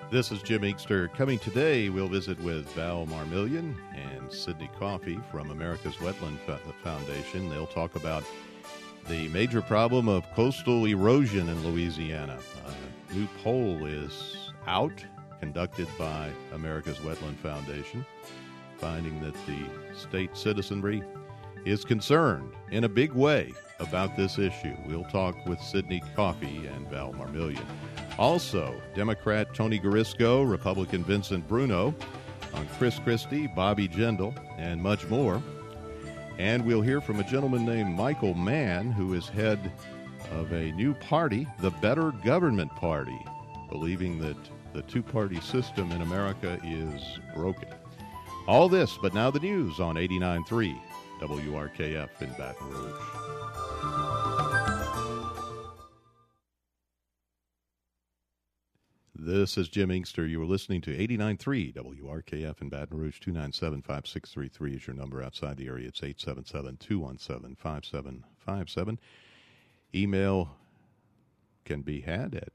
This is Jim Inkster. Coming today, we'll visit with Val Marmillion and Sidney Coffey from America's Wetland Foundation. They'll talk about the major problem of coastal erosion in Louisiana. A new poll is out, conducted by America's Wetland Foundation, finding that the state citizenry is concerned in a big way about this issue. We'll talk with Sidney Coffey and Val Marmillion. Also, Democrat Tony Garisco, Republican Vincent Bruno, on Chris Christie, Bobby Jindal, and much more. And we'll hear from a gentleman named Michael Mann, who is head of a new party, the Better Government Party, believing that the two-party system in America is broken. All this, but now the news on 89.3 WRKF in Baton Rouge. This is Jim Inkster. You are listening to 89.3 WRKF in Baton Rouge. 297-5633 is your number outside the area. It's 877-217-5757. Email can be had at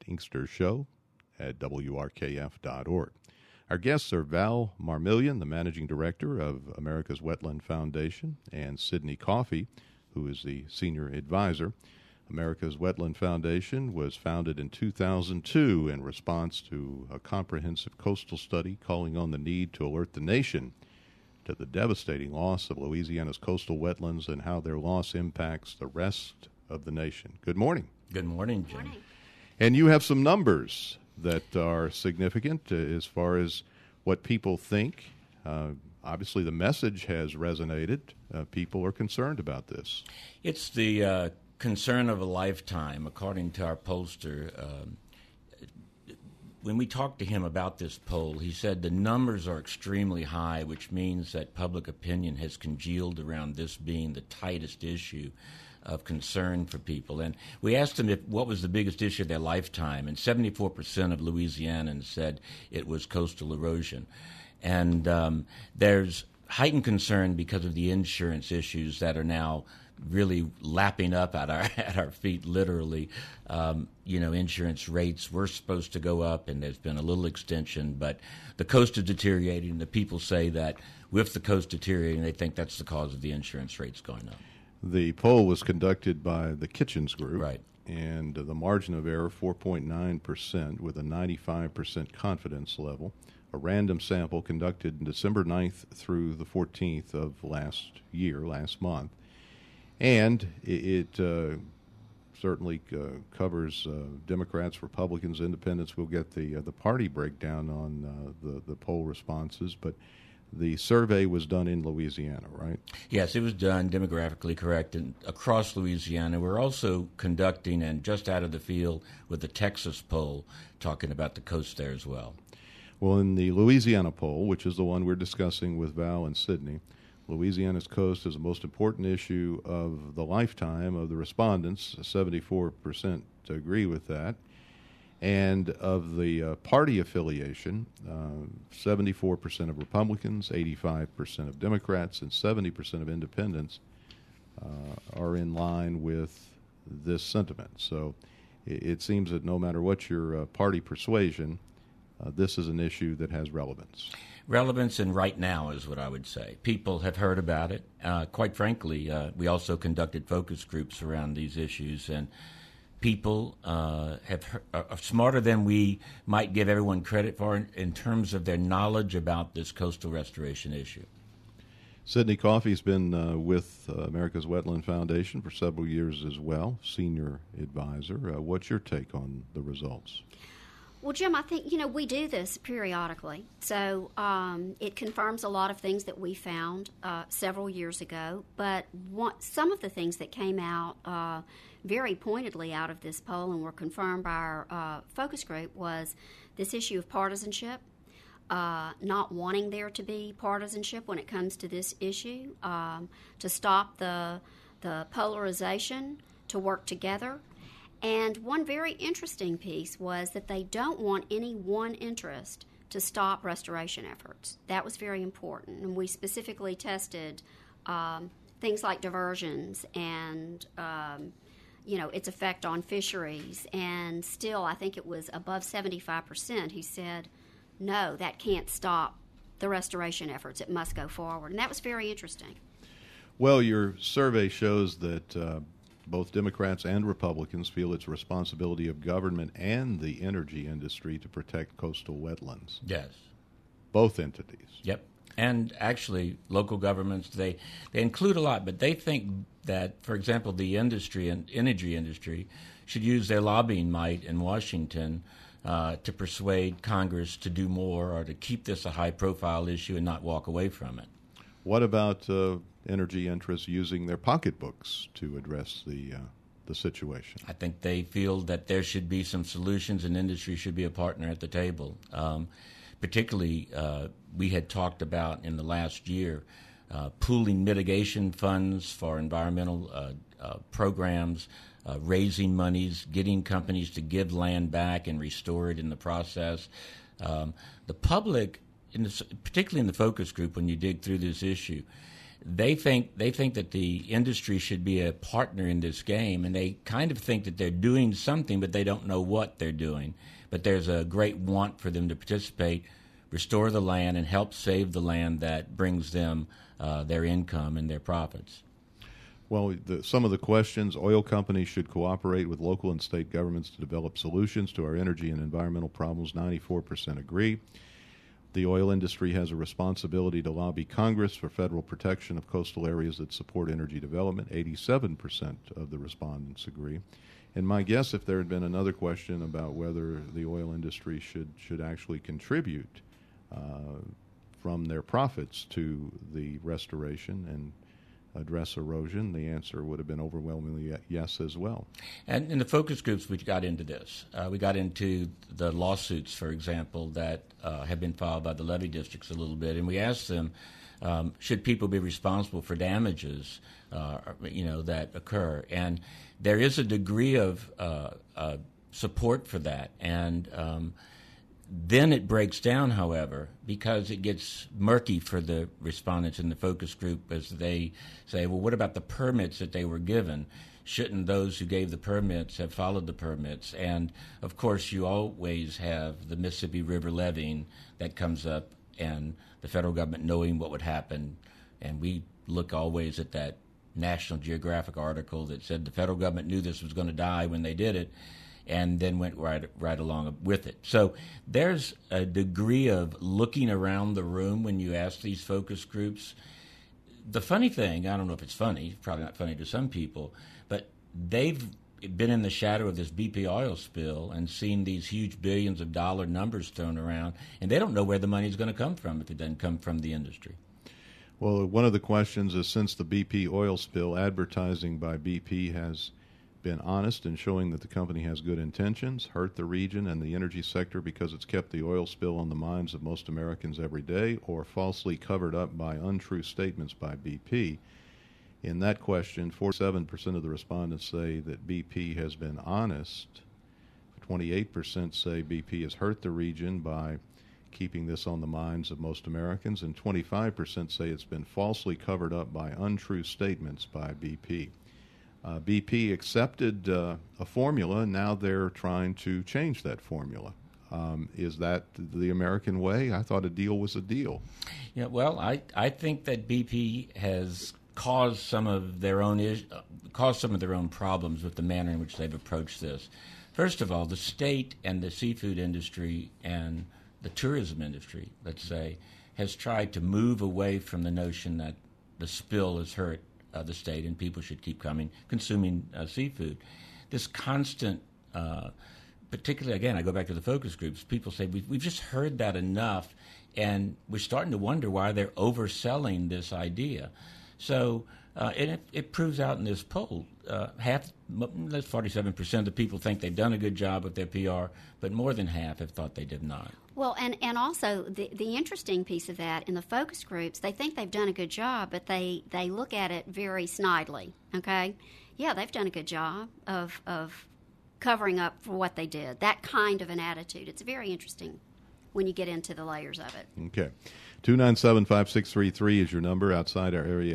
inkstershow@wrkf.org. Our guests are Val Marmillion, the managing director of America's Wetland Foundation, and Sidney Coffey, who is the senior advisor. America's Wetland Foundation was founded in 2002 in response to a comprehensive coastal study calling on the need to alert the nation to the devastating loss of Louisiana's coastal wetlands and how their loss impacts the rest of the nation. Good morning. Good morning, Jim. Good morning. And you have some numbers that are significant as far as what people think. Obviously, the message has resonated. People are concerned about this. It's the concern of a lifetime, according to our pollster. When we talked to him about this poll, he said the numbers are extremely high, which means that public opinion has congealed around this being the tightest issue of concern for people. And we asked him what was the biggest issue of their lifetime, and 74% of Louisianans said it was coastal erosion. And there's heightened concern because of the insurance issues that are now really lapping up at our feet, literally. Insurance rates were supposed to go up, and there's been a little extension, but the coast is deteriorating. The people say that with the coast deteriorating, they think that's the cause of the insurance rates going up. The poll was conducted by the Kitchens Group, right, and the margin of error, 4.9%, with a 95% confidence level. A random sample conducted in December 9th through the 14th of last month. And it certainly covers Democrats, Republicans, Independents. We'll get the party breakdown on the poll responses, but the survey was done in Louisiana, right? Yes, it was done demographically correct and across Louisiana. We're also conducting, and just out of the field, with the Texas poll, talking about the coast there as well. Well, in the Louisiana poll, which is the one we're discussing with Val and Sidney, Louisiana's coast is the most important issue of the lifetime of the respondents. 74% agree with that. And of the party affiliation, 74% of Republicans, 85% of Democrats, and 70% of independents are in line with this sentiment. So it seems that no matter what your party persuasion, this is an issue that has relevance. Relevance and right now is what I would say. People have heard about it. Quite frankly, we also conducted focus groups around these issues, and people are smarter than we might give everyone credit for in terms of their knowledge about this coastal restoration issue. Sidney Coffey's been with America's Wetland Foundation for several years as well, senior advisor. What's your take on the results? Well, Jim, I think, we do this periodically. So it confirms a lot of things that we found several years ago. But some of the things that came out very pointedly out of this poll and were confirmed by our focus group was this issue of partisanship, not wanting there to be partisanship when it comes to this issue, to stop the polarization, to work together. And one very interesting piece was that they don't want any one interest to stop restoration efforts. That was very important. And we specifically tested things like diversions and, its effect on fisheries. And still, I think it was above 75%, he said, no, that can't stop the restoration efforts. It must go forward. And that was very interesting. Well, your survey shows that both Democrats and Republicans feel it's a responsibility of government and the energy industry to protect coastal wetlands. Yes. Both entities. Yep. And actually, local governments, they include a lot, but they think that, for example, the industry and energy industry should use their lobbying might in Washington to persuade Congress to do more or to keep this a high-profile issue and not walk away from it. What about energy interests using their pocketbooks to address the situation? I think they feel that there should be some solutions and industry should be a partner at the table. Particularly, we had talked about in the last year pooling mitigation funds for environmental programs, raising monies, getting companies to give land back and restore it in the process. The public, particularly in the focus group, when you dig through this issue, they think that the industry should be a partner in this game, and they kind of think that they're doing something, but they don't know what they're doing. But there's a great want for them to participate, restore the land, and help save the land that brings them their income and their profits. Well, some of the questions: oil companies should cooperate with local and state governments to develop solutions to our energy and environmental problems. 94% agree. The oil industry has a responsibility to lobby Congress for federal protection of coastal areas that support energy development. 87% of the respondents agree. And my guess, if there had been another question about whether the oil industry should actually contribute from their profits to the restoration and address erosion, the answer would have been overwhelmingly yes as well. And in the focus groups, we got into this. We got into the lawsuits, for example, that have been filed by the levee districts a little bit, and we asked them, should people be responsible for damages, that occur? And there is a degree of support for that, and then it breaks down, however, because it gets murky for the respondents in the focus group as they say, well, what about the permits that they were given? Shouldn't those who gave the permits have followed the permits? And, of course, you always have the Mississippi River levying that comes up and the federal government knowing what would happen. And we look always at that National Geographic article that said the federal government knew this was going to die when they did it, and then went right along with it. So there's a degree of looking around the room when you ask these focus groups. The funny thing, I don't know if it's funny, probably not funny to some people, but they've been in the shadow of this BP oil spill and seen these huge billions of dollar numbers thrown around, and they don't know where the money's going to come from if it doesn't come from the industry. Well, one of the questions is, since the BP oil spill, advertising by BP has been honest in showing that the company has good intentions, hurt the region and the energy sector because it's kept the oil spill on the minds of most Americans every day, or falsely covered up by untrue statements by BP. In that question, 47% of the respondents say that BP has been honest. 28% say BP has hurt the region by keeping this on the minds of most Americans, and 25% say it's been falsely covered up by untrue statements by BP. BP accepted a formula, and now they're trying to change that formula. Is that the American way? I thought a deal was a deal. Yeah, well, I think that BP has caused some of their own problems with the manner in which they've approached this. First of all, the state and the seafood industry and the tourism industry, let's say, has tried to move away from the notion that the spill has hurt the state and people should keep consuming seafood. This constant, particularly, again, I go back to the focus groups, people say we've just heard that enough, and we're starting to wonder why they're overselling this idea. So it proves out in this poll. That's 47% of the people think they've done a good job with their PR, but more than half have thought they did not. Well, and also the interesting piece of that, in the focus groups, they think they've done a good job, but they look at it very snidely, okay? Yeah, they've done a good job of covering up for what they did. That kind of an attitude. It's very interesting when you get into the layers of it. Okay. 297-5633 is your number. Outside our area,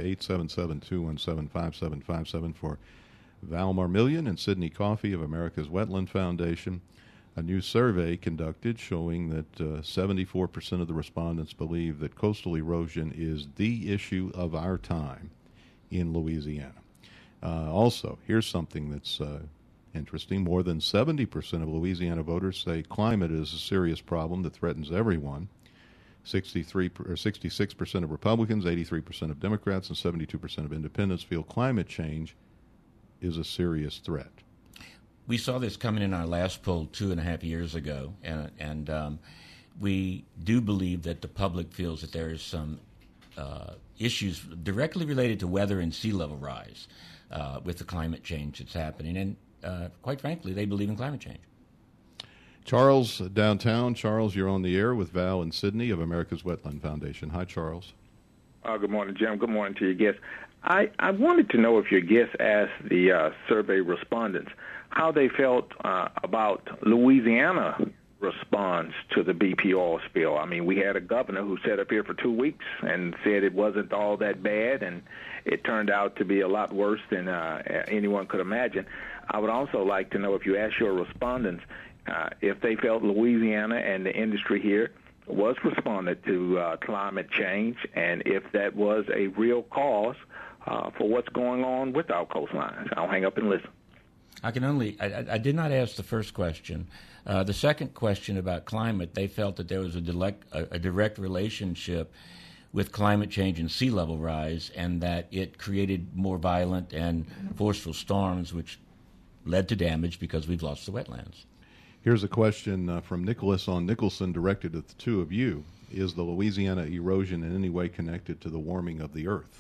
877-217-5757 for Val Marmillion and Sidney Coffey of America's Wetland Foundation. a new survey conducted showing that 74% of the respondents believe that coastal erosion is the issue of our time in Louisiana. Also, here's something that's interesting. More than 70% of Louisiana voters say climate is a serious problem that threatens everyone. 66% of Republicans, 83% of Democrats, and 72% of independents feel climate change is a serious threat. We saw this coming in our last poll 2.5 years ago, and we do believe that the public feels that there is some issues directly related to weather and sea level rise with the climate change that's happening. And quite frankly, they believe in climate change. Charles, downtown. Charles, you're on the air with Val and Sydney of America's Wetland Foundation. Hi, Charles. Good morning, Jim. Good morning to your guests. I wanted to know if your guests asked the survey respondents how they felt about Louisiana response to the BP oil spill. I mean, we had a governor who sat up here for 2 weeks and said it wasn't all that bad, and it turned out to be a lot worse than anyone could imagine. I would also like to know if you asked your respondents if they felt Louisiana and the industry here was responded to climate change, and if that was a real cause for what's going on with our coastlines. I'll hang up and listen. I did not ask the first question. The second question about climate, they felt that there was a direct relationship with climate change and sea level rise, and that it created more violent and forceful storms, which led to damage because we've lost the wetlands. Here's a question from Nicholas on Nicholson directed at the two of you. Is the Louisiana erosion in any way connected to the warming of the earth?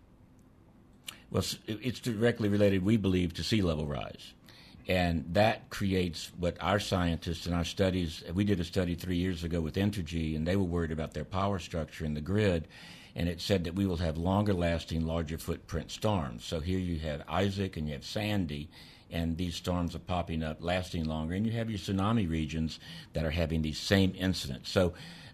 Well, it's directly related, we believe, to sea level rise. And that creates what our scientists in our studies, we did a study 3 years ago with Entergy, and they were worried about their power structure in the grid, and it said that we will have longer lasting, larger footprint storms. So here you have Isaac and you have Sandy, and these storms are popping up, lasting longer, and you have your tsunami regions that are having these same incidents. So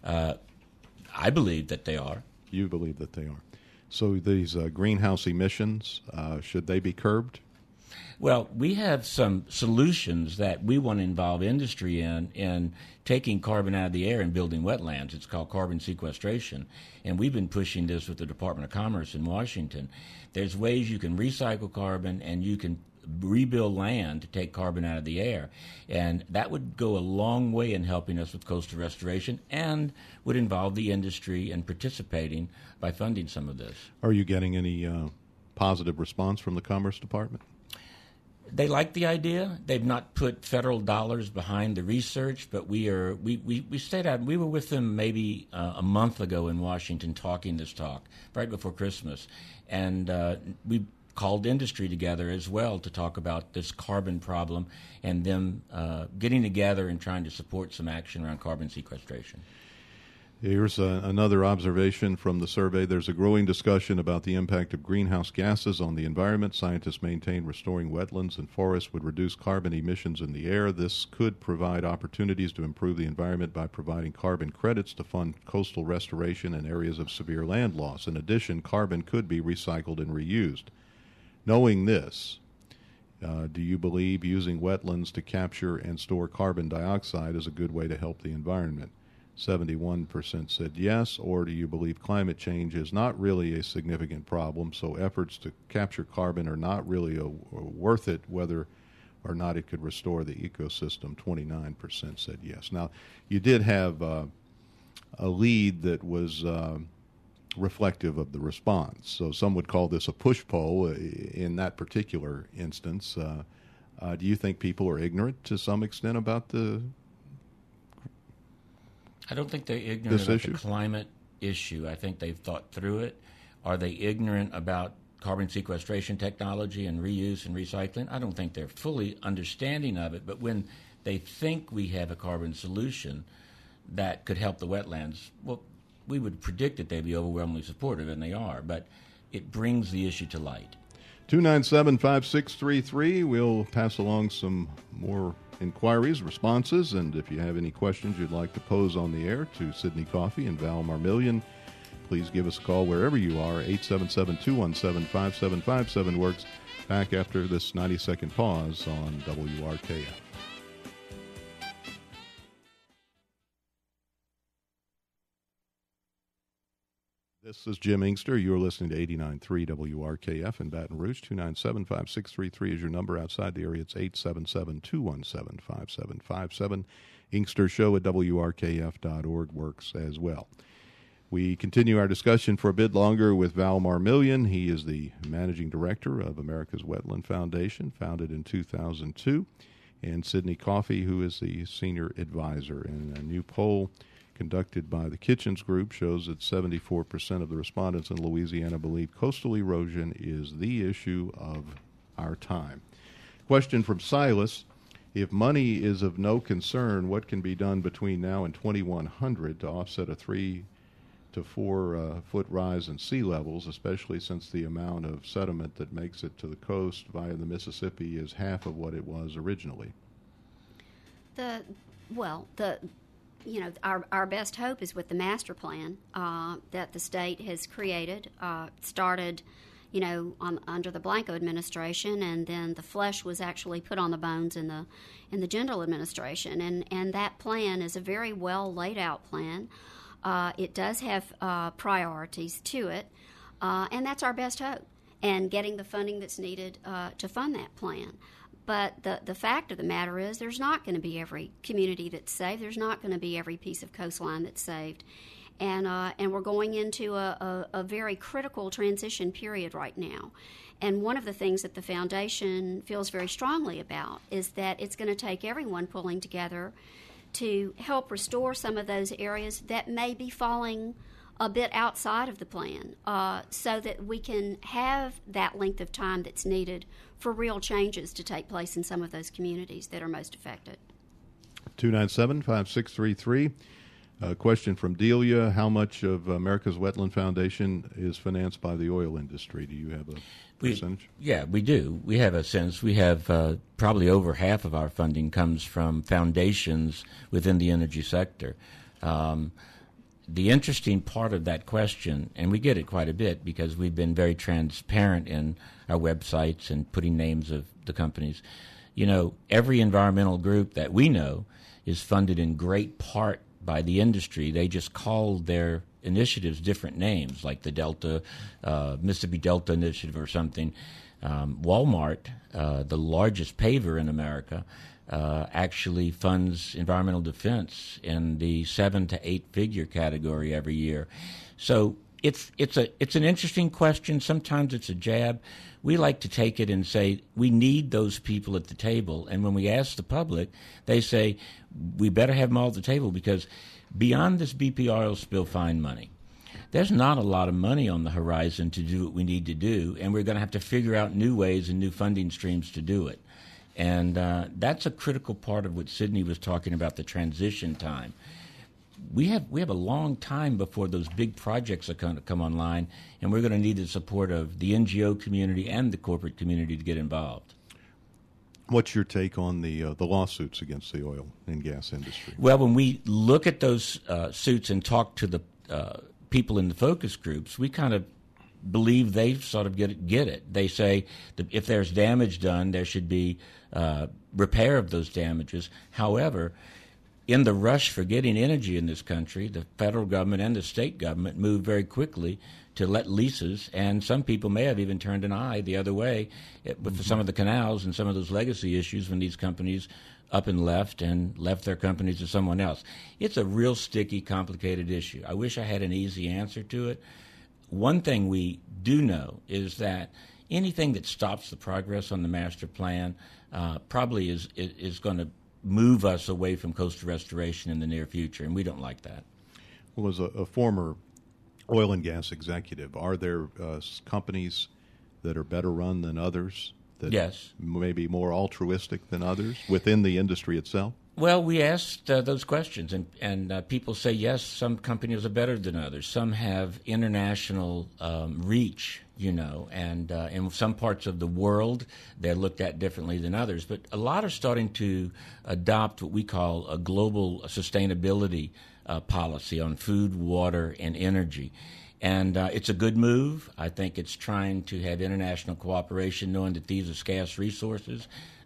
I believe that they are. You believe that they are. So these greenhouse emissions, should they be curbed? Well, we have some solutions that we want to involve industry in taking carbon out of the air and building wetlands. It's called carbon sequestration, and we've been pushing this with the Department of Commerce in Washington. There's ways you can recycle carbon and you can rebuild land to take carbon out of the air, and that would go a long way in helping us with coastal restoration and would involve the industry in participating by funding some of this. Are you getting any positive response from the Commerce Department? They like the idea. They've not put federal dollars behind the research, but we stayed out. We were with them maybe a month ago in Washington talking this talk right before Christmas, and we called industry together as well to talk about this carbon problem and them getting together and trying to support some action around carbon sequestration. Here's another observation from the survey. There's a growing discussion about the impact of greenhouse gases on the environment. Scientists maintain restoring wetlands and forests would reduce carbon emissions in the air. This could provide opportunities to improve the environment by providing carbon credits to fund coastal restoration in areas of severe land loss. In addition, carbon could be recycled and reused. Knowing this, do you believe using wetlands to capture and store carbon dioxide is a good way to help the environment? 71% said yes. Or do you believe climate change is not really a significant problem, so efforts to capture carbon are not really worth it, whether or not it could restore the ecosystem? 29% said yes. Now, you did have a lead that was reflective of the response. So some would call this a push poll in that particular instance. Do you think people are ignorant to some extent about the I don't think they're ignorant about the climate issue. I think they've thought through it. Are they ignorant about carbon sequestration technology and reuse and recycling? I don't think they're fully understanding of it. But when they think we have a carbon solution that could help the wetlands, well, we would predict that they'd be overwhelmingly supportive, and they are. But it brings the issue to light. 297-5633. We'll pass along some more inquiries, responses, and if you have any questions you'd like to pose on the air to Sydney Coffey and Val Marmillion, please give us a call wherever you are. 877-217-5757 works. Back after this 90-second pause on WRKF. This is Jim Inkster. You're listening to 89.3 WRKF in Baton Rouge. 297-5633 is your number. Outside the area, it's 877-217-5757. Inkster Show at WRKF.org works as well. We continue our discussion for a bit longer with Val Marmillion. He is the managing director of America's Wetland Foundation, founded in 2002, and Sidney Coffey, who is the senior advisor. And a new poll conducted by the Kitchens Group shows that 74% of the respondents in Louisiana believe coastal erosion is the issue of our time. Question from Silas: if money is of no concern, what can be done between now and 2100 to offset a 3 to 4 foot rise in sea levels, especially since the amount of sediment that makes it to the coast via the Mississippi is half of what it was originally? Our best hope is with the master plan that the state has created. Started, under the Blanco administration, and then the flesh was actually put on the bones in the Jindal administration. And that plan is a very well laid out plan. It does have priorities to it, and that's our best hope, and getting the funding that's needed to fund that plan. But the fact of the matter is there's not going to be every community that's saved. There's not going to be every piece of coastline that's saved. And we're going into a very critical transition period right now. And one of the things that the foundation feels very strongly about is that it's going to take everyone pulling together to help restore some of those areas that may be falling a bit outside of the plan, so that we can have that length of time that's needed for real changes to take place in some of those communities that are most affected. 297-5633. A question from Delia: how much of America's Wetland Foundation is financed by the oil industry? Do you have a percentage? We do. We have a sense. We have probably over half of our funding comes from foundations within the energy sector. The interesting part of that question, and we get it quite a bit because we've been very transparent in our websites and putting names of the companies. Every environmental group that we know is funded in great part by the industry. They just called their initiatives different names, like the Mississippi Delta Initiative or something. Walmart, the largest paver in America, actually funds environmental defense in the 7 to 8 figure category every year. So it's an interesting question. Sometimes it's a jab. We like to take it and say we need those people at the table. And when we ask the public, they say we better have them all at the table, because beyond this BP oil spill fine money, there's not a lot of money on the horizon to do what we need to do, and we're going to have to figure out new ways and new funding streams to do it. And that's a critical part of what Sidney was talking about, the transition time. We have a long time before those big projects are going to come online, and we're going to need the support of the NGO community and the corporate community to get involved. What's your take on the lawsuits against the oil and gas industry? Well, when we look at those suits and talk to the people in the focus groups, we kind of believe they sort of get it. They say that if there's damage done, there should be repair of those damages. However, in the rush for getting energy in this country, the federal government and the state government moved very quickly to let leases, and some people may have even turned an eye the other way with some of the canals and some of those legacy issues when these companies up and left their companies to someone else. It's a real sticky, complicated issue. I wish I had an easy answer to it. One thing we do know is that anything that stops the progress on the master plan probably is going to move us away from coastal restoration in the near future, and we don't like that. Well, as a former oil and gas executive, are there companies that are better run than others, that yes, may be more altruistic than others within the industry itself? Well, we asked those questions, and people say, yes, some companies are better than others. Some have international reach, and in some parts of the world, they're looked at differently than others. But a lot are starting to adopt what we call a global sustainability policy on food, water, and energy. And it's a good move. I think it's trying to have international cooperation, knowing that these are scarce resources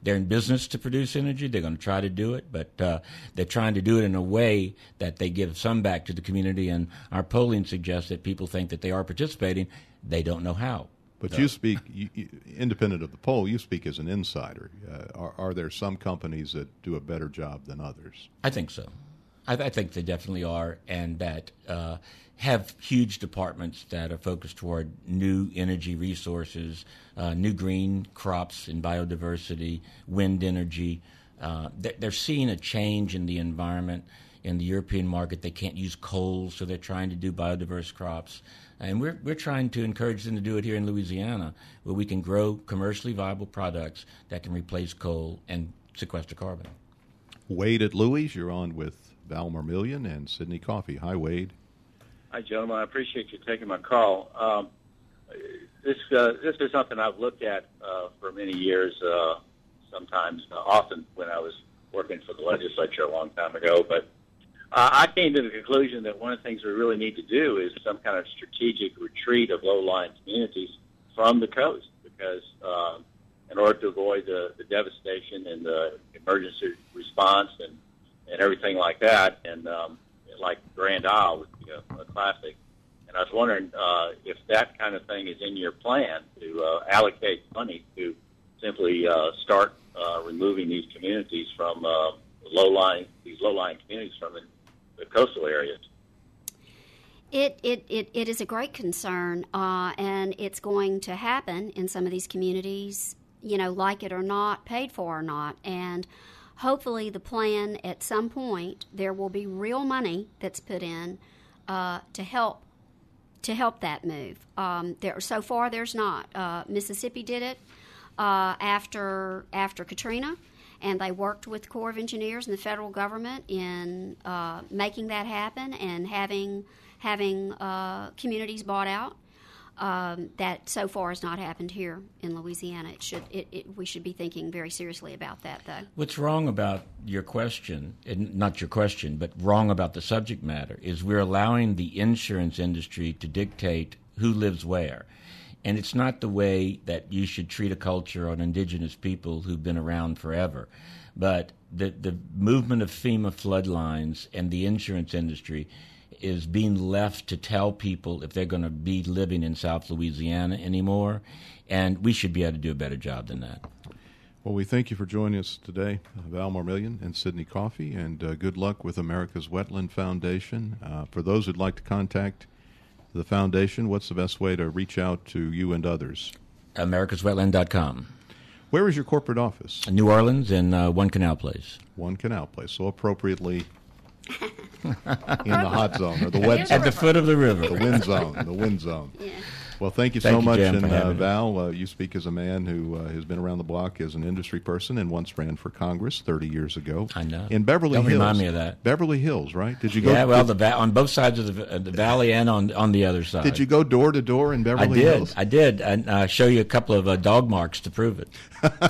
They're in business to produce energy. They're going to try to do it, but they're trying to do it in a way that they give some back to the community. And our polling suggests that people think that they are participating. They don't know how. But you speak, independent of the poll, you speak as an insider. Are there some companies that do a better job than others? I think so. I think they definitely are, and that have huge departments that are focused toward new energy resources, new green crops and biodiversity, wind energy. They're seeing a change in the environment. In the European market, they can't use coal, so they're trying to do biodiverse crops. And we're trying to encourage them to do it here in Louisiana, where we can grow commercially viable products that can replace coal and sequester carbon. Wade at Louis, you're on with Val Marmillion and Sidney Coffey. Hi, Wade. Hi, gentlemen. I appreciate you taking my call. This is something I've looked at for many years, often when I was working for the legislature a long time ago, but I came to the conclusion that one of the things we really need to do is some kind of strategic retreat of low-lying communities from the coast, because in order to avoid the devastation and the emergency response and everything like that, and like Grand Isle would be a classic. And I was wondering if that kind of thing is in your plan to allocate money to simply start removing these communities from low-lying communities from the coastal areas. It is a great concern, and it's going to happen in some of these communities, like it or not, paid for or not. And hopefully the plan, at some point, there will be real money that's put in to help that move. So far, there's not. Mississippi did it after Katrina, and they worked with the Corps of Engineers and the federal government in making that happen and having communities bought out. That so far has not happened here in Louisiana. We should be thinking very seriously about that, though. What's wrong about your question, not your question, but wrong about the subject matter, is we're allowing the insurance industry to dictate who lives where. And it's not the way that you should treat a culture on indigenous people who've been around forever. But the movement of FEMA flood lines and the insurance industry is being left to tell people if they're going to be living in South Louisiana anymore, and we should be able to do a better job than that. Well, we thank you for joining us today, Val Marmillion and Sidney Coffey, and good luck with America's Wetland Foundation. For those who'd like to contact the foundation, what's the best way to reach out to you and others? AmericasWetland.com. Where is your corporate office? New Orleans and One Canal Place. One Canal Place, so appropriately in the hot zone or the wet zone. At the foot of the river. The wind zone. Yeah. Well, thank you so much. Jim, and Val, you speak as a man who has been around the block as an industry person and once ran for Congress 30 years ago. I know. In Beverly Hills. Don't remind me of that. Beverly Hills, right? Did you go? Yeah, well, on both sides of the valley and on the other side. Did you go door to door in Beverly Hills? I did. And I'll show you a couple of dog marks to prove it.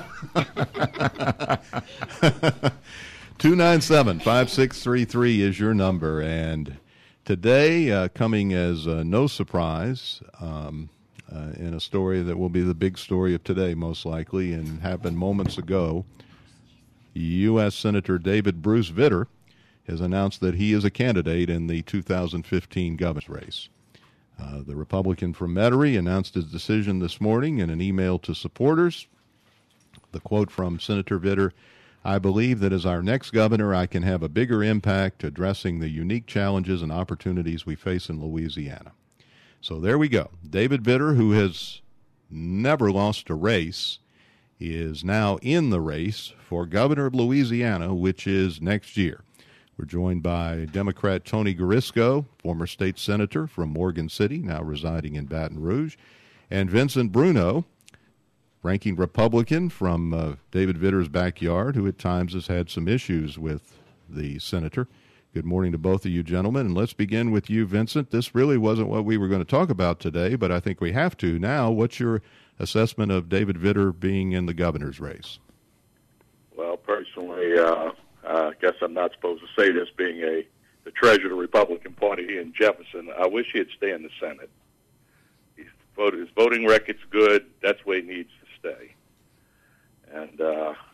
297-5633 is your number, and today, coming as no surprise, in a story that will be the big story of today, most likely, and happened moments ago, U.S. Senator David Bruce Vitter has announced that he is a candidate in the 2015 governor's race. The Republican from Metairie announced his decision this morning in an email to supporters. The quote from Senator Vitter: "I believe that as our next governor, I can have a bigger impact addressing the unique challenges and opportunities we face in Louisiana." So there we go. David Vitter, who has never lost a race, is now in the race for governor of Louisiana, which is next year. We're joined by Democrat Tony Garisco, former state senator from Morgan City, now residing in Baton Rouge, and Vincent Bruno, ranking Republican from David Vitter's backyard, who at times has had some issues with the senator. Good morning to both of you gentlemen, and let's begin with you, Vincent. This really wasn't what we were going to talk about today, but I think we have to now. What's your assessment of David Vitter being in the governor's race? Well, personally, I guess I'm not supposed to say this, being the treasurer of the Republican Party in Jefferson. I wish he'd stay in the Senate. His voting record's good. That's where he needs to stay. And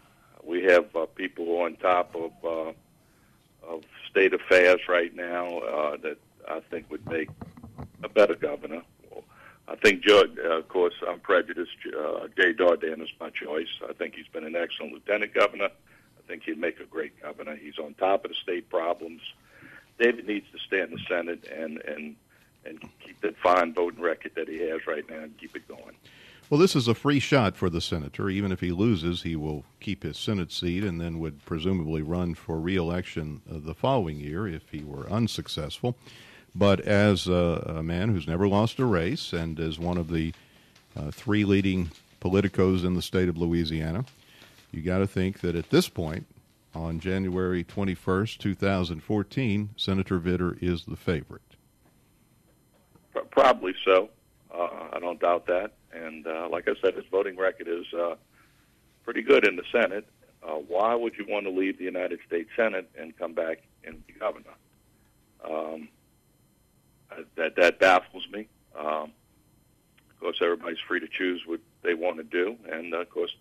We have people on top of state affairs right now that I think would make a better governor. I think, of course, I'm prejudiced. Jay Dardan is my choice. I think he's been an excellent lieutenant governor. I think he'd make a great governor. He's on top of the state problems. David needs to stay in the Senate and keep that fine voting record that he has right now and keep it going. Well, this is a free shot for the senator. Even if he loses, he will keep his Senate seat and then would presumably run for re-election the following year if he were unsuccessful. But as a man who's never lost a race and as one of the three leading politicos in the state of Louisiana, you got to think that at this point, on January 21st, 2014, Senator Vitter is the favorite. Probably so. I don't doubt that. And like I said, his voting record is pretty good in the Senate. Why would you want to leave the United States Senate and come back and be governor? That baffles me. Of course, everybody's free to choose what they want to do. And, of course,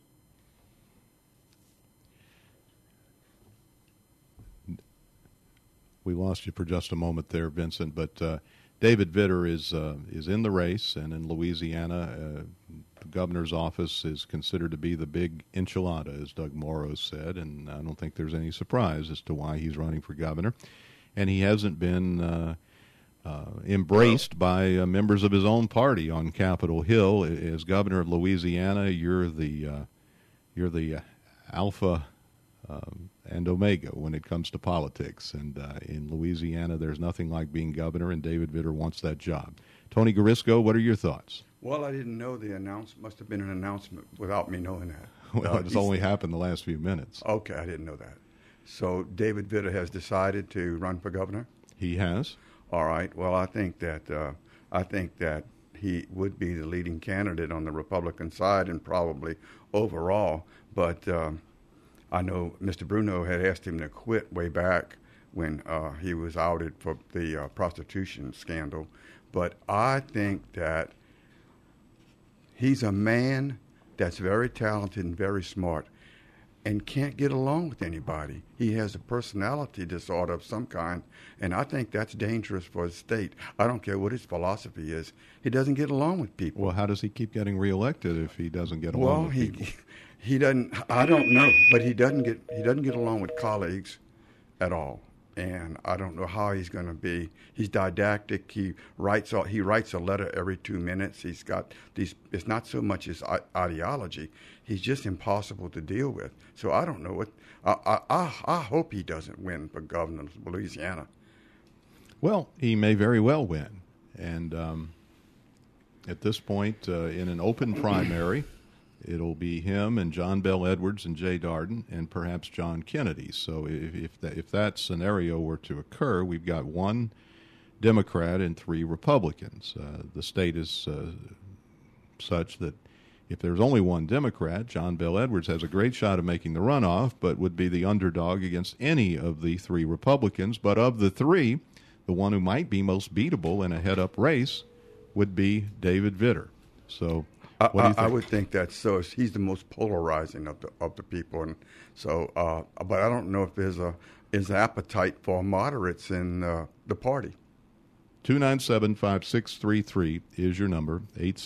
we lost you for just a moment there, Vincent, but David Vitter is in the race, and in Louisiana, the governor's office is considered to be the big enchilada, as Doug Morrow said, and I don't think there's any surprise as to why he's running for governor. And he hasn't been embraced by members of his own party on Capitol Hill. As governor of Louisiana, you're the alpha and omega when it comes to politics. And in Louisiana, there's nothing like being governor, and David Vitter wants that job. Tony Garisco, what are your thoughts? Well, I didn't know the announcement. Must have been an announcement without me knowing that. Well, it's only happened the last few minutes. Okay, I didn't know that. So David Vitter has decided to run for governor? He has. All right. Well, I think that he would be the leading candidate on the Republican side and probably overall. But I know Mr. Bruno had asked him to quit way back when he was outed for the prostitution scandal. But I think that he's a man that's very talented and very smart and can't get along with anybody. He has a personality disorder of some kind, and I think that's dangerous for the state. I don't care what his philosophy is. He doesn't get along with people. Well, how does he keep getting reelected if he doesn't get along with people? He doesn't. I don't know, but he doesn't get along with colleagues at all, and I don't know how he's going to be. He's didactic. He writes a letter every 2 minutes. He's got these. It's not so much his ideology. He's just impossible to deal with. So I don't know what. I hope he doesn't win for governor of Louisiana. Well, he may very well win, and at this point, in an open primary, it'll be him and John Bel Edwards and Jay Darden and perhaps John Kennedy. So if that scenario were to occur, we've got one Democrat and three Republicans. The state is such that if there's only one Democrat, John Bel Edwards has a great shot of making the runoff, but would be the underdog against any of the three Republicans. But of the three, the one who might be most beatable in a head-up race would be David Vitter. So what do you think? I would think that's so. He's the most polarizing of the people, and so. But I don't know if there's appetite for moderates in the party. 297-5633 is your number.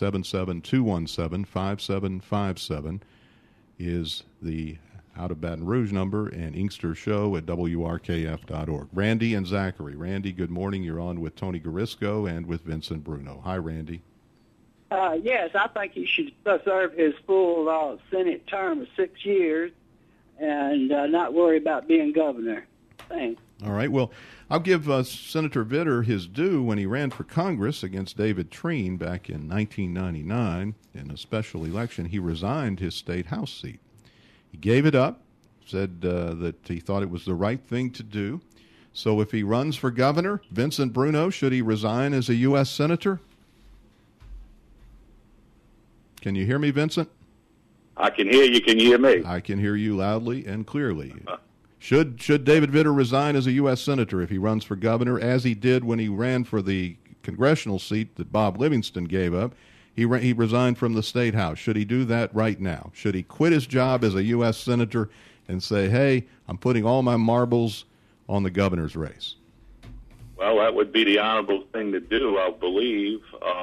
877-217-5757 is the Out of Baton Rouge number, and Inkster Show at WRKF.org. Randy and Zachary. Randy, good morning. You're on with Tony Garisco and with Vincent Bruno. Hi, Randy. Yes, I think he should serve his full Senate term of 6 years and not worry about being governor. Thanks. All right. Well, I'll give Senator Vitter his due. When he ran for Congress against David Treen back in 1999 in a special election, he resigned his state House seat. He gave it up, said that he thought it was the right thing to do. So if he runs for governor, Vincent Bruno, should he resign as a U.S. Senator? Can you hear me, Vincent? I can hear you. Can you hear me? I can hear you loudly and clearly. Should David Vitter resign as a U.S. Senator if he runs for governor, as he did when he ran for the congressional seat that Bob Livingston gave up? He resigned from the State House. Should he do that right now? Should he quit his job as a U.S. Senator and say, hey, I'm putting all my marbles on the governor's race? Well, that would be the honorable thing to do, I believe.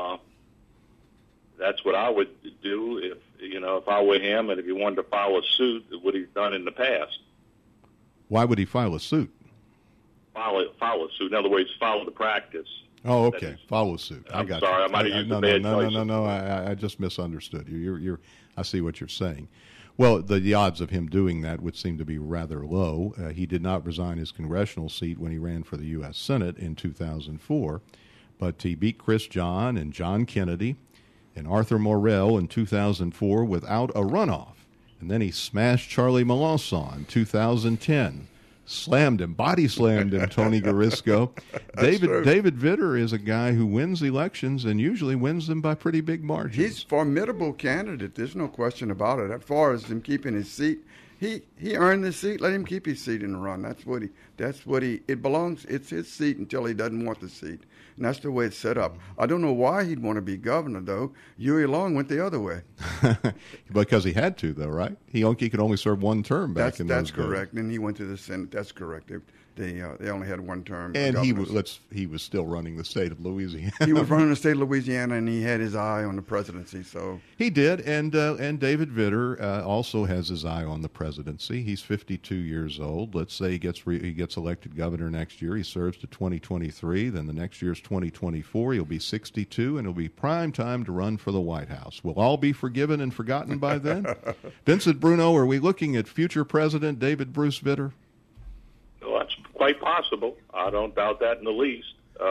That's what I would do if I were him, and if he wanted to file a suit, what he's done in the past. Why would he file a suit? File a suit. In other words, follow the practice. Oh, okay. Follow suit. I got sorry, you. I might have used a bad choice. No. I just misunderstood you. I see what you're saying. Well, the odds of him doing that would seem to be rather low. He did not resign his congressional seat when he ran for the U.S. Senate in 2004, but he beat Chris John and John Kennedy and Arthur Morell in 2004 without a runoff. And then he smashed Charlie Melanson in 2010. Body slammed him, Tony Garisco. David Vitter is a guy who wins elections and usually wins them by pretty big margins. He's a formidable candidate. There's no question about it. As far as him keeping his seat, he earned the seat. Let him keep his seat in the run. It belongs. It's his seat until he doesn't want the seat. And that's the way it's set up. I don't know why he'd want to be governor, though. Huey Long went the other way. Because he had to, though, right? He could only serve one term back in those days. That's correct. And he went to the Senate. That's correct. They only had one term. And he was still running the state of Louisiana. He was running the state of Louisiana, and he had his eye on the presidency. So he did, and David Vitter also has his eye on the presidency. He's 52 years old. Let's say he gets elected governor next year. He serves to 2023. Then the next year's 2024. He'll be 62, and it'll be prime time to run for the White House. We'll all be forgiven and forgotten by then. Vincent Bruno, are we looking at future President David Bruce Vitter? Well, that's quite possible. I don't doubt that in the least.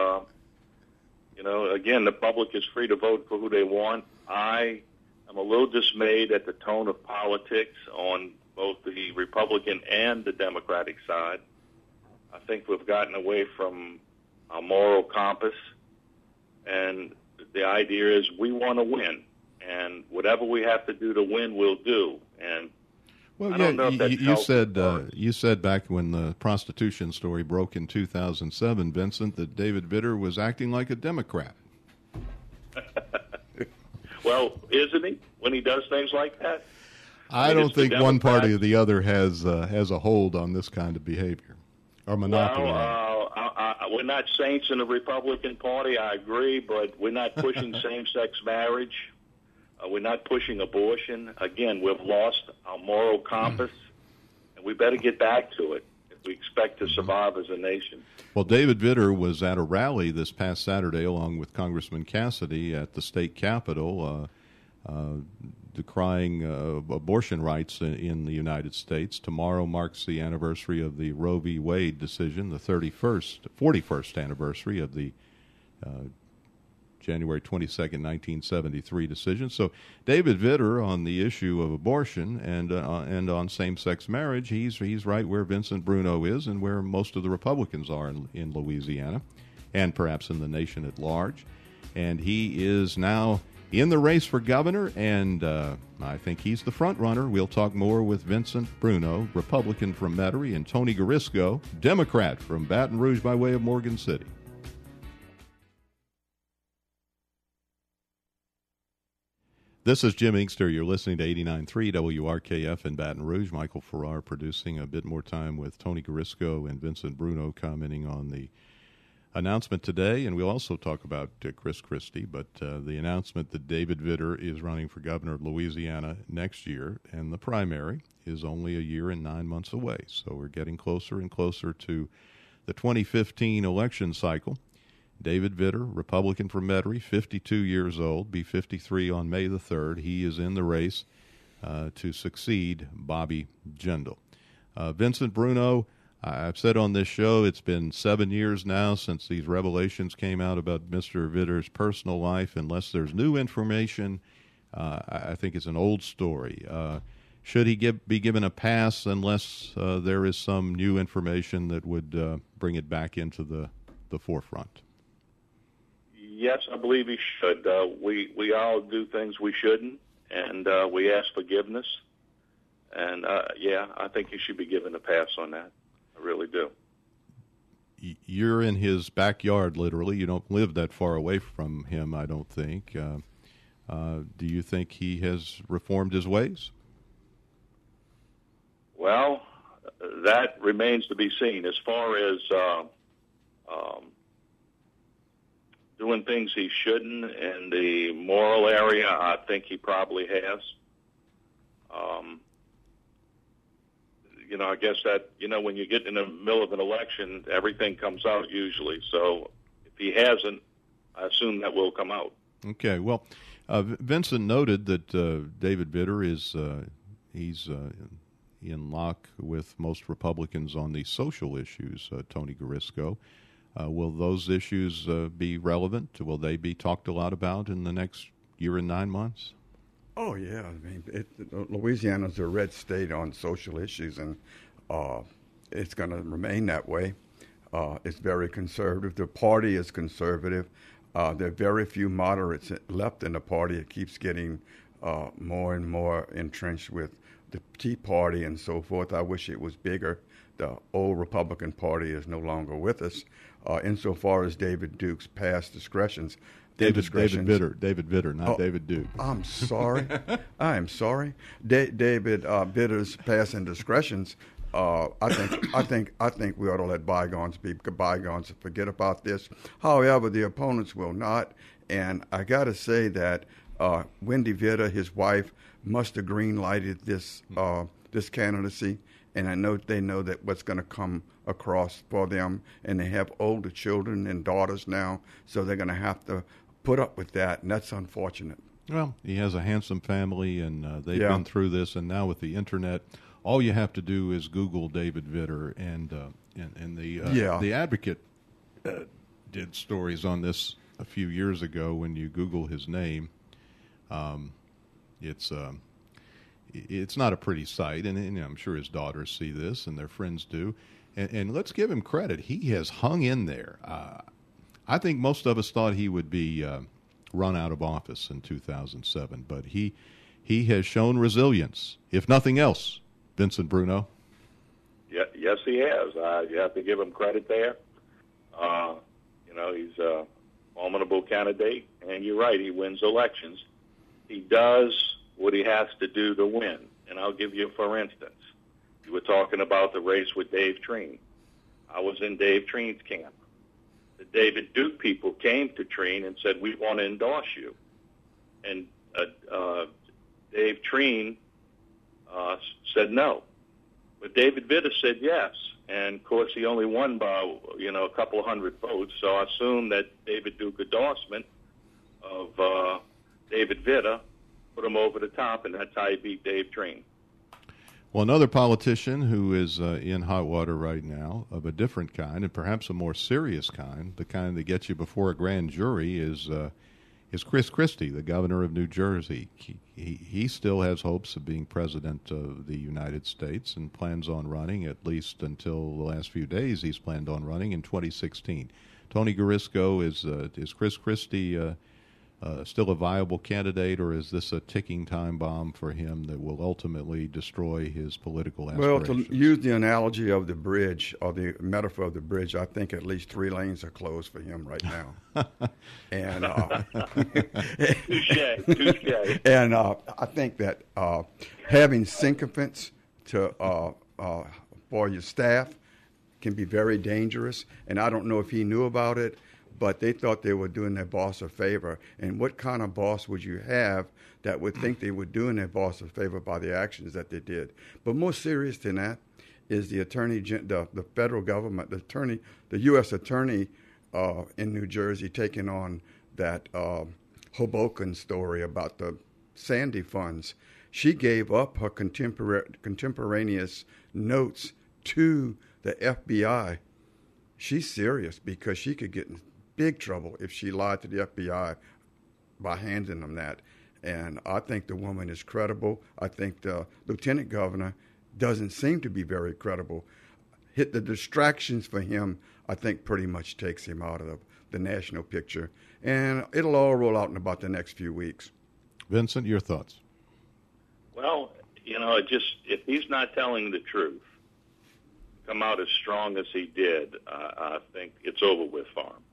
Again, the public is free to vote for who they want. I am a little dismayed at the tone of politics on both the Republican and the Democratic side. I think we've gotten away from our moral compass, and the idea is we want to win, and whatever we have to do to win, we'll do. And well, you said back when the prostitution story broke in 2007, Vincent, that David Vitter was acting like a Democrat. Well, isn't he, when he does things like that? I don't think one party or the other has a hold on this kind of behavior or monopoly. Well, we're not saints in the Republican Party, I agree, but we're not pushing same-sex marriage. We're not pushing abortion. Again, we've lost our moral compass, and we better get back to it if we expect to survive as a nation. Well, David Vitter was at a rally this past Saturday along with Congressman Cassidy at the state capitol decrying abortion rights in the United States. Tomorrow marks the anniversary of the Roe v. Wade decision, the 41st anniversary of the January 22nd, 1973 decision. So David Vitter on the issue of abortion and on same-sex marriage, he's right where Vincent Bruno is and where most of the Republicans are in Louisiana and perhaps in the nation at large. And he is now in the race for governor, and I think he's the front runner. We'll talk more with Vincent Bruno, Republican from Metairie, and Tony Garisco, Democrat from Baton Rouge by way of Morgan City. This is Jim Inkster. You're listening to 89.3 WRKF in Baton Rouge. Michael Farrar producing. A bit more time with Tony Garisco and Vincent Bruno commenting on the announcement today. And we'll also talk about Chris Christie, but the announcement that David Vitter is running for governor of Louisiana next year, and the primary is only a year and 9 months away. So we're getting closer and closer to the 2015 election cycle. David Vitter, Republican from Metairie, 52 years old, be 53 on May the 3rd. He is in the race to succeed Bobby Jindal. Vincent Bruno, I've said on this show it's been 7 years now since these revelations came out about Mr. Vitter's personal life. Unless there's new information, I think it's an old story. Should he be given a pass unless there is some new information that would bring it back into the forefront? Yes, I believe he should. We all do things we shouldn't, and we ask forgiveness. And, I think he should be given a pass on that. I really do. You're in his backyard, literally. You don't live that far away from him, I don't think. Do you think he has reformed his ways? Well, that remains to be seen. As far as doing things he shouldn't in the moral area, I think he probably has. I guess that, when you get in the middle of an election, everything comes out usually. So if he hasn't, I assume that will come out. Okay. Well, Vincent noted that David Vitter is he's in lock with most Republicans on the social issues, Tony Garisco. Will those issues be relevant? Will they be talked a lot about in the next year and 9 months? Oh, yeah. I mean, Louisiana's a red state on social issues, and it's going to remain that way. It's very conservative. The party is conservative. There are very few moderates left in the party. It keeps getting more and more entrenched with the Tea Party and so forth. I wish it was bigger. The old Republican Party is no longer with us. Insofar as David Duke's past discretions, David Vitter, not David Duke. I'm sorry. I am sorry. David Vitter's past indiscretions. I think we ought to let bygones be bygones and forget about this. However, the opponents will not, and I got to say that Wendy Vitter, his wife, must have green-lighted this candidacy, and I know they know that what's going to come across for them, and they have older children and daughters now, so they're going to have to put up with that, and that's unfortunate. Well, he has a handsome family, and they've been through this, and now with the internet, all you have to do is Google David Vitter, and the Advocate did stories on this a few years ago. When you Google his name, it's not a pretty sight, and I'm sure his daughters see this, and their friends do. And let's give him credit; he has hung in there. I think most of us thought he would be run out of office in 2007, but he has shown resilience, if nothing else. Vincent Bruno. Yeah, yes, he has. You have to give him credit there. He's a formidable candidate, and you're right, he wins elections. He does what he has to do to win. And I'll give you, for instance, you were talking about the race with Dave Treen. I was in Dave Treen's camp. The David Duke people came to Treen and said, we want to endorse you. And Dave Treen said no. But David Vitter said yes. And, of course, he only won by, a couple of hundred votes. So I assume that David Duke endorsement of David Vitter put him over the top, and that's how he beat Dave Treen. Well, another politician who is in hot water right now, of a different kind, and perhaps a more serious kind, the kind that gets you before a grand jury, is Chris Christie, the governor of New Jersey. He still has hopes of being president of the United States and plans on running, at least until the last few days, he's planned on running in 2016. Tony Garisco, is Chris Christie still a viable candidate, or is this a ticking time bomb for him that will ultimately destroy his political aspirations? Well, to use the analogy of the bridge, or the metaphor of the bridge, I think at least 3 lanes are closed for him right now. And touche. And I think that having sycophants for your staff can be very dangerous. And I don't know if he knew about it, but they thought they were doing their boss a favor. And what kind of boss would you have that would think they were doing their boss a favor by the actions that they did? But more serious than that is the federal government, the U.S. attorney in New Jersey taking on that Hoboken story about the Sandy funds. She gave up her contemporaneous notes to the FBI. She's serious because she could get in big trouble if she lied to the FBI by handing them that. And I think the woman is credible. I think the lieutenant governor doesn't seem to be very credible. The distractions for him, I think, pretty much takes him out of the national picture. And it'll all roll out in about the next few weeks. Vincent, your thoughts? Well, if he's not telling the truth, come out as strong as he did, I think it's over with for him.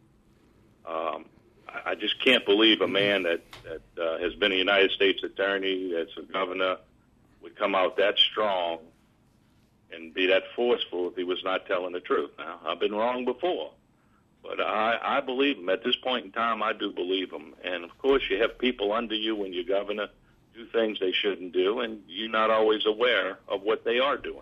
I just can't believe a man that has been a United States attorney, that's a governor, would come out that strong and be that forceful if he was not telling the truth. Now, I've been wrong before, but I believe him. At this point in time, I do believe him. And, of course, you have people under you when you're governor do things they shouldn't do, and you're not always aware of what they are doing.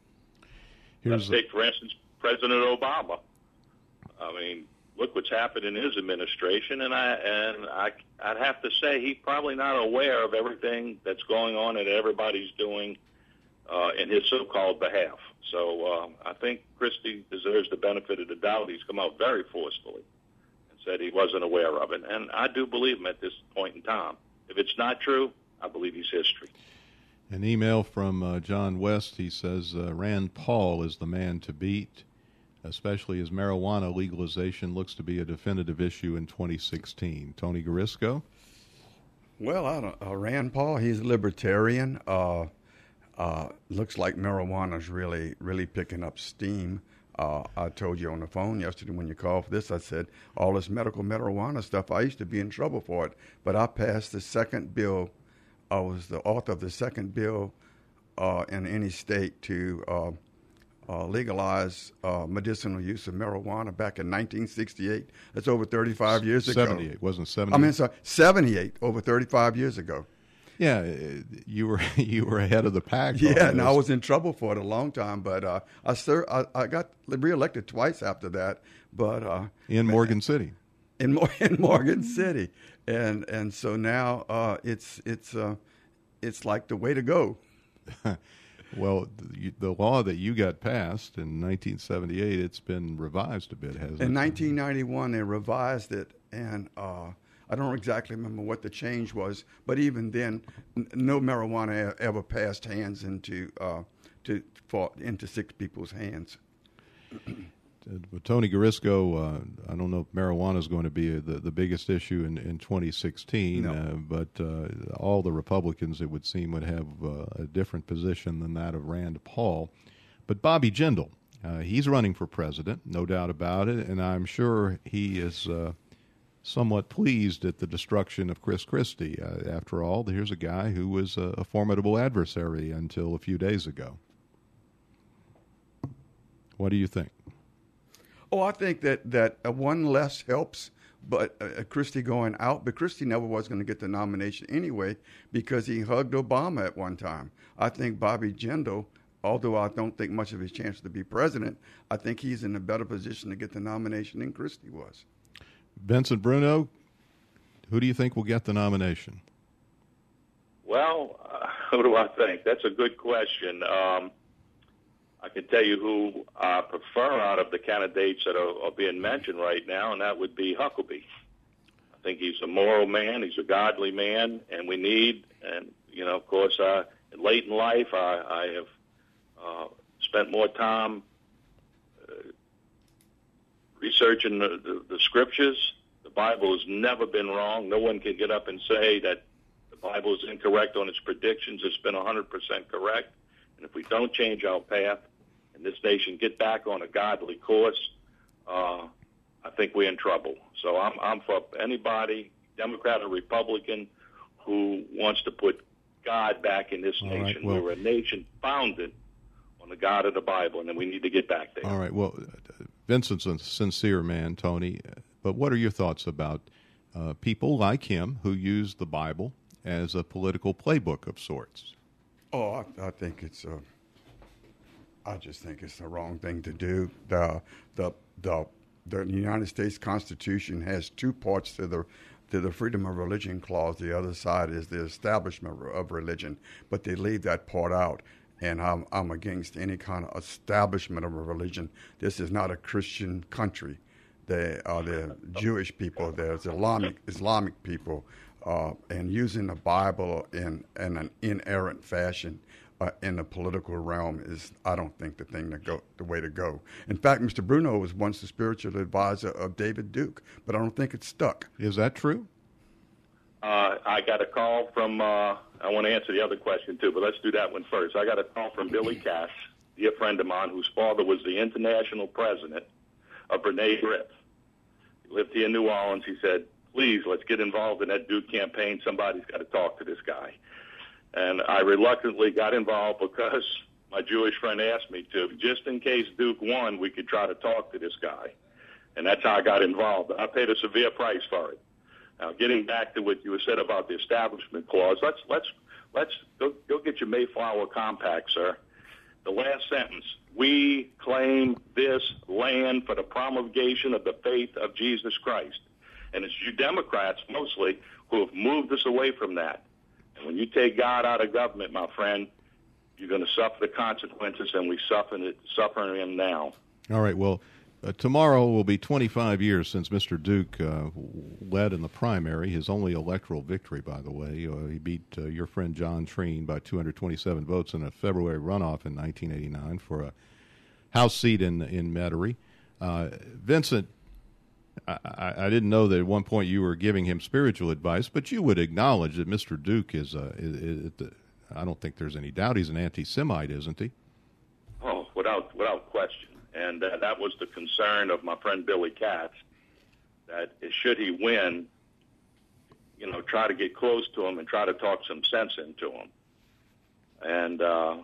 Let's take, for instance, President Obama. I mean, look what's happened in his administration, and I'd have to say he's probably not aware of everything that's going on and everybody's doing in his so-called behalf. So I think Christie deserves the benefit of the doubt. He's come out very forcefully and said he wasn't aware of it, and I do believe him at this point in time. If it's not true, I believe he's history. An email from John West. He says Rand Paul is the man to beat, especially as marijuana legalization looks to be a definitive issue in 2016. Tony Garisco? Well, I don't, Rand Paul, he's a libertarian. Looks like marijuana's really picking up steam. I told you on the phone yesterday when you called for this, I said all this medical marijuana stuff, I used to be in trouble for it, but I passed the second bill. I was the author of the second bill in any state to legalize medicinal use of marijuana back in 1968. That's over 35 years ago. 78, wasn't 78? I mean, sorry, 78, over 35 years ago. Yeah, you were ahead of the pack. Yeah, and I was in trouble for it a long time, but I got reelected twice after that. But in Morgan City, in Morgan City, and so now it's like the way to go. Well, the law that you got passed in 1978, it's been revised a bit, hasn't it? In 1991, they revised it, and I don't exactly remember what the change was, but even then, no marijuana ever passed hands into six people's hands. Tony Garisco, I don't know if marijuana is going to be the biggest issue in 2016, No. But all the Republicans, it would seem, would have a different position than that of Rand Paul. But Bobby Jindal, he's running for president, no doubt about it, and I'm sure he is somewhat pleased at the destruction of Chris Christie. After all, here's a guy who was a formidable adversary until a few days ago. What do you think? Oh, I think that one less helps, but Christie going out. But Christie never was going to get the nomination anyway because he hugged Obama at one time. I think Bobby Jindal, although I don't think much of his chance to be president, I think he's in a better position to get the nomination than Christie was. Vincent Bruno, who do you think will get the nomination? Well, who do I think? That's a good question. I can tell you who I prefer out of the candidates that are being mentioned right now, and that would be Huckabee. I think he's a moral man. He's a godly man, and we need, and, you know, of course, late in life, I have spent more time researching the scriptures. The Bible has never been wrong. No one can get up and say that the Bible is incorrect on its predictions. It's been 100% correct. And if we don't change our path and this nation get back on a godly course, I think we're in trouble. So I'm for anybody, Democrat or Republican, who wants to put God back in this nation. Right, well, we're a nation founded on the God of the Bible, and we need to get back there. All right. Well, Vincent's a sincere man, Tony, but what are your thoughts about people like him who use the Bible as a political playbook of sorts? Oh, I think it's I just think it's the wrong thing to do. The United States Constitution has two parts to the freedom of religion clause. The other side is the establishment of religion, but they leave that part out. And I'm against any kind of establishment of a religion. This is not a Christian country. There are the Jewish people. There's Islamic people, and using the Bible in an inerrant fashion in the political realm is, I don't think, the way to go. In fact, Mr. Bruno was once the spiritual advisor of David Duke, but I don't think it's stuck. Is that true? I got a call from, I want to answer the other question too, but let's do that one first. I got a call from Billy Cass, a dear friend of mine, whose father was the international president of Brene Griff. He lived here in New Orleans. He said, please, let's get involved in that Duke campaign. Somebody's got to talk to this guy. And I reluctantly got involved because my Jewish friend asked me to, just in case Duke won, we could try to talk to this guy. And that's how I got involved. I paid a severe price for it. Now, getting back to what you said about the Establishment Clause, let's go get your Mayflower Compact, sir. The last sentence: we claim this land for the promulgation of the faith of Jesus Christ. And it's you Democrats mostly who have moved us away from that. And when you take God out of government, my friend, you're going to suffer the consequences, and we're suffering them now. All right, well, tomorrow will be 25 years since Mr. Duke led in the primary, his only electoral victory, by the way. He beat your friend John Treen by 227 votes in a February runoff in 1989 for a House seat in Metairie. Vincent, I didn't know that at one point you were giving him spiritual advice, but you would acknowledge that Mr. Duke is I don't think there's any doubt he's an anti-Semite, isn't he? Oh, without question. And that was the concern of my friend Billy Katz, that should he win, try to get close to him and try to talk some sense into him. And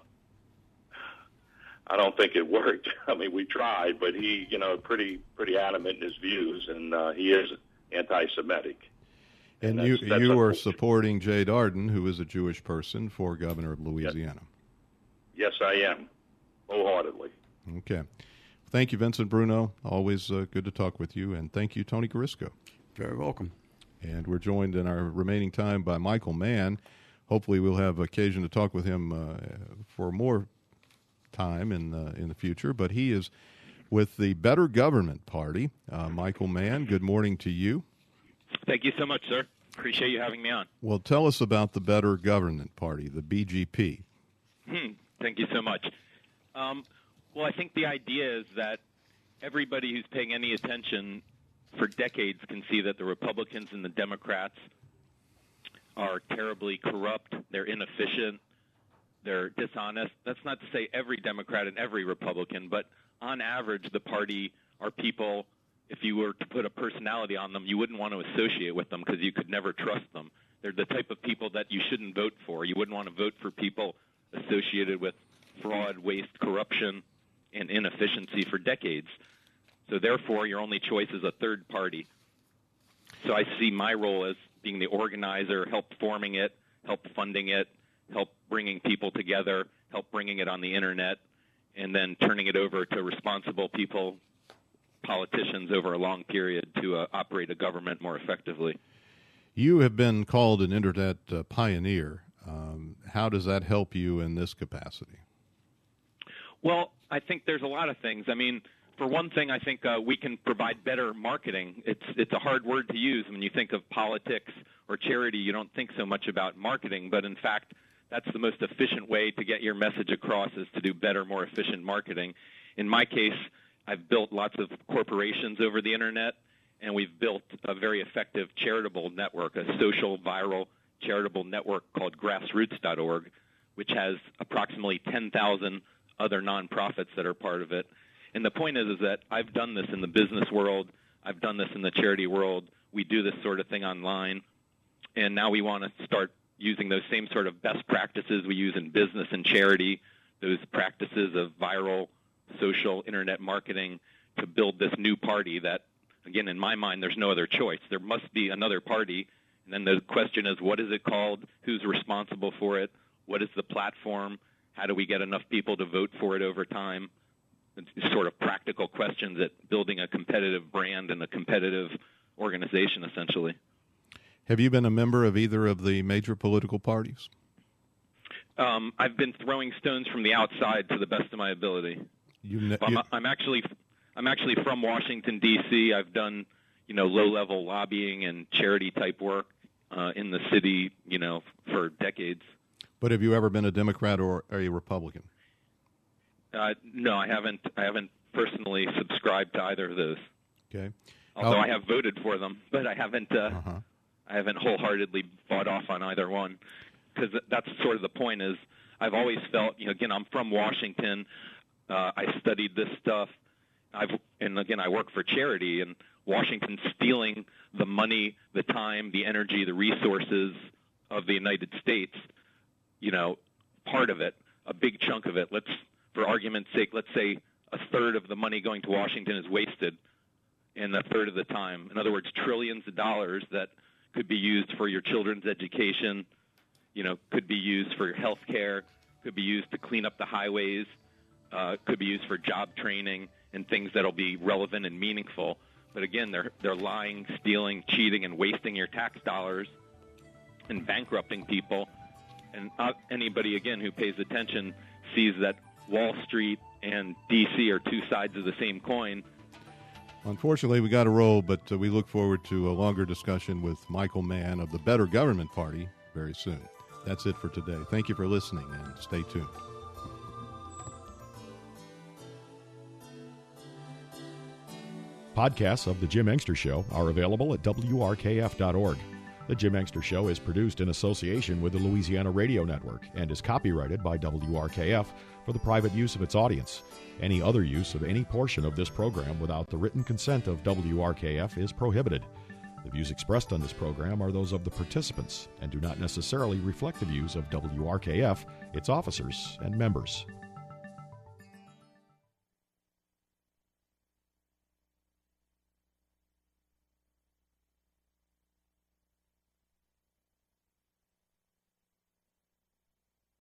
I don't think it worked. I mean, we tried, but he, pretty adamant in his views, and he is anti-Semitic. And you are supporting Jay Darden, who is a Jewish person, for governor of Louisiana. Yes, I am, wholeheartedly. Okay. Thank you, Vincent Bruno. Always good to talk with you. And thank you, Tony Garisco. Very welcome. And we're joined in our remaining time by Michael Mann. Hopefully we'll have occasion to talk with him for more time in the future. But he is with the Better Government Party. Michael Mann, good morning to you. Thank you so much, sir. Appreciate you having me on. Well, tell us about the Better Government Party, the BGP. Thank you so much. Well, I think the idea is that everybody who's paying any attention for decades can see that the Republicans and the Democrats are terribly corrupt, they're inefficient, they're dishonest. That's not to say every Democrat and every Republican, but on average, the party are people, if you were to put a personality on them, you wouldn't want to associate with them because you could never trust them. They're the type of people that you shouldn't vote for. You wouldn't want to vote for people associated with fraud, waste, corruption, and inefficiency for decades. So therefore, your only choice is a third party. So I see my role as being the organizer, help forming it, help funding it, help bringing people together, help bringing it on the internet, and then turning it over to responsible people, politicians over a long period to operate a government more effectively. You have been called an internet pioneer. How does that help you in this capacity? Well, I think there's a lot of things. I mean, for one thing, I think we can provide better marketing. It's a hard word to use. When you think of politics or charity, you don't think so much about marketing, but in fact, that's the most efficient way to get your message across is to do better, more efficient marketing. In my case, I've built lots of corporations over the internet, and we've built a very effective charitable network, a social, viral, charitable network called grassroots.org, which has approximately 10,000 other nonprofits that are part of it. And the point is that I've done this in the business world. I've done this in the charity world. We do this sort of thing online. And now we want to start using those same sort of best practices we use in business and charity, those practices of viral, social, internet marketing to build this new party that, again, in my mind, there's no other choice. There must be another party. And then the question is, what is it called? Who's responsible for it? What is the platform? How do we get enough people to vote for it over time? It's sort of practical questions at building a competitive brand and a competitive organization, essentially. Have you been a member of either of the major political parties? I've been throwing stones from the outside to the best of my ability. I'm actually from Washington, D.C. I've done, low-level lobbying and charity-type work in the city, for decades. But have you ever been a Democrat or a Republican? No, I haven't. I haven't personally subscribed to either of those. Okay. Although I have voted for them, but I haven't. I haven't wholeheartedly bought off on either one, because that's sort of the point. Is I've always felt, again, I'm from Washington. I studied this stuff. And again, I work for charity, and Washington's stealing the money, the time, the energy, the resources of the United States. Part of it a big chunk of it, for argument's sake, let's say a third of the money going to Washington is wasted in a third of the time. In other words, trillions of dollars that could be used for your children's education, could be used for health care, could be used to clean up the highways, could be used for job training and things that'll be relevant and meaningful. But again, they're lying, stealing, cheating, and wasting your tax dollars and bankrupting people. And anybody, again, who pays attention sees that Wall Street and D.C. are two sides of the same coin. Unfortunately, we got to roll, but we look forward to a longer discussion with Michael Mann of the Better Government Party very soon. That's it for today. Thank you for listening, and stay tuned. Podcasts of The Jim Engster Show are available at WRKF.org. The Jim Engster Show is produced in association with the Louisiana Radio Network and is copyrighted by WRKF for the private use of its audience. Any other use of any portion of this program without the written consent of WRKF is prohibited. The views expressed on this program are those of the participants and do not necessarily reflect the views of WRKF, its officers, and members.